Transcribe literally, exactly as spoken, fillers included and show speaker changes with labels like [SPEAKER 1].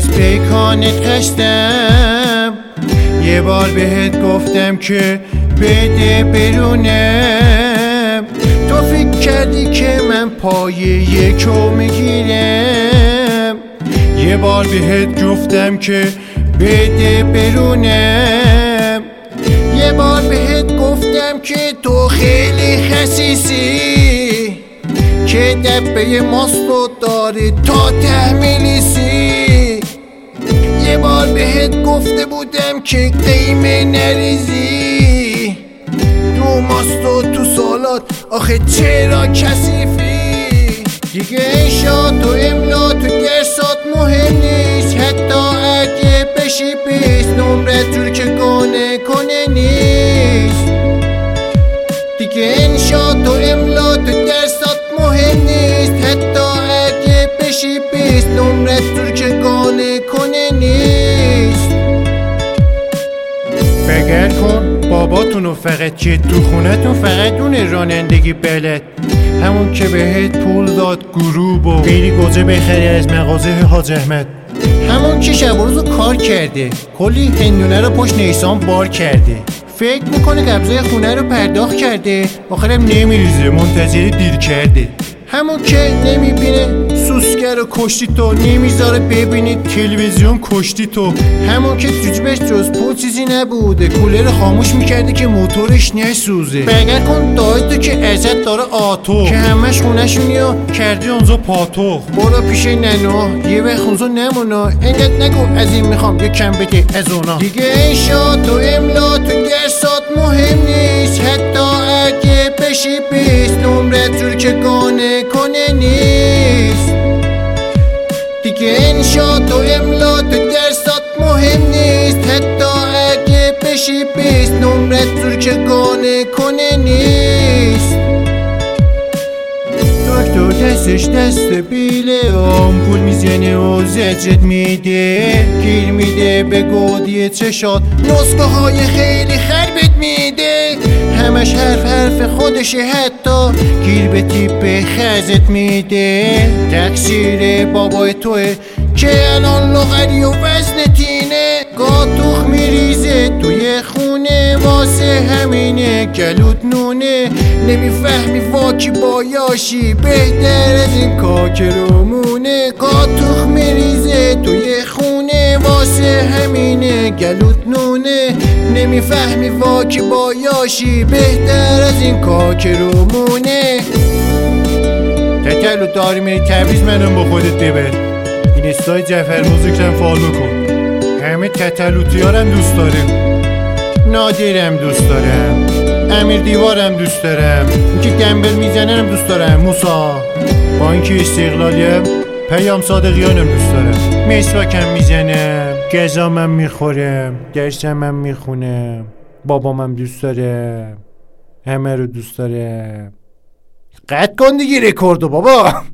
[SPEAKER 1] از پیکانت خستم، یه بار بهت گفتم که بده برونم. تو فکر کردی که من پای یکو میگیرم، یه بار بهت گفتم که بده برونم. یه بار بهت گفتم که تو خیلی خسیسی، که دبه ماستو داری تا تحمیلیسی. یه بار بهت گفته بودم که قیمه نریزی، تو ماستو تو سالات آخه چرا کثیفی؟ دیگه انشاء و املا تو درسات مهم نیست، حتی اگه بشی بیست نمرت جور که گانه کنه نیست. دیگه انشاء و املا تو درسات مهم نیست، حتی اگه بشی بیست نمرت جور که گانه کنه نیست. فکر کن باباتونو فقط که تو خونتون فقط اون رانندگی بلد، همون که بهت پول داد گروب و بری گوجه بخری از مغازه حاج احمد، همون که شب و روزو کار کرده کلی هندونه رو پشت نیسان بار کرده، فکر میکنه قبضای خونه رو پرداخت کرده، آخرم نمیریزه منتظر دیر کرده. همون که نمیبینه سوسکر رو کشتی تو، نمیذاره ببینی تلویزیون کشتی تو. همون که جوجبش جز پول چیزی نبوده، کولر خاموش میکرده که موتورش نسوزه. بگر کن دای تو که ازت داره آتو، که همش خونه‌شونی و کردی اونجا پاتو. برو پیش ننو یه وقت اونجا نمونا، انقدر نگو از این میخوام یه کم بده از اونا. دیگه انشاء تو املا تو درسات مهم نیست، حتی اگه بشی بیست نمرت جور که گانه کنه نیست. دیگه انشاء تو املا تو درسات مهم نیست، حتی اگه بشی بیست نمرت جور که گانه کنه نیست. دکتر دستش دست بیله، آمپول میزنه و زجرت میده، گیر میده به گودی چشات، نسخه های خیلی خربت میده، همش حرف حرف خودشه، حتی گیر به تیپ خزت میده. تقصیر بابای توه که الان لغری و وزن تینه، گاتوخ میریزه توی خونه واسه همینه گلوت نونه. نمیفهمی واکی بایاشی بهتر از این کاکرومونه، گاتوخ میریزه توی خونه واسه همینه گلوت نونه. نمیفهمی واکی بایاشی بهتر از این کاکرومونه. تتلو داری میری تبریز منم با خودت ببر، این استای جعفر موزیکم فالو کن. همه تتلوتیارم دوست دارم، نادرم دوست دارم، امیر دیوارم دوست دارم، این که دنبل میزننم دوست دارم، موسا با اینکه استقلالیم پیام صادقیانم دوست دارم، مسواکم میزنم، گزامم میخورم، درسمم میخونم، بابامم دوست دارم، همه رو دوست دارم. قطع کن دیگه رکوردو بابا.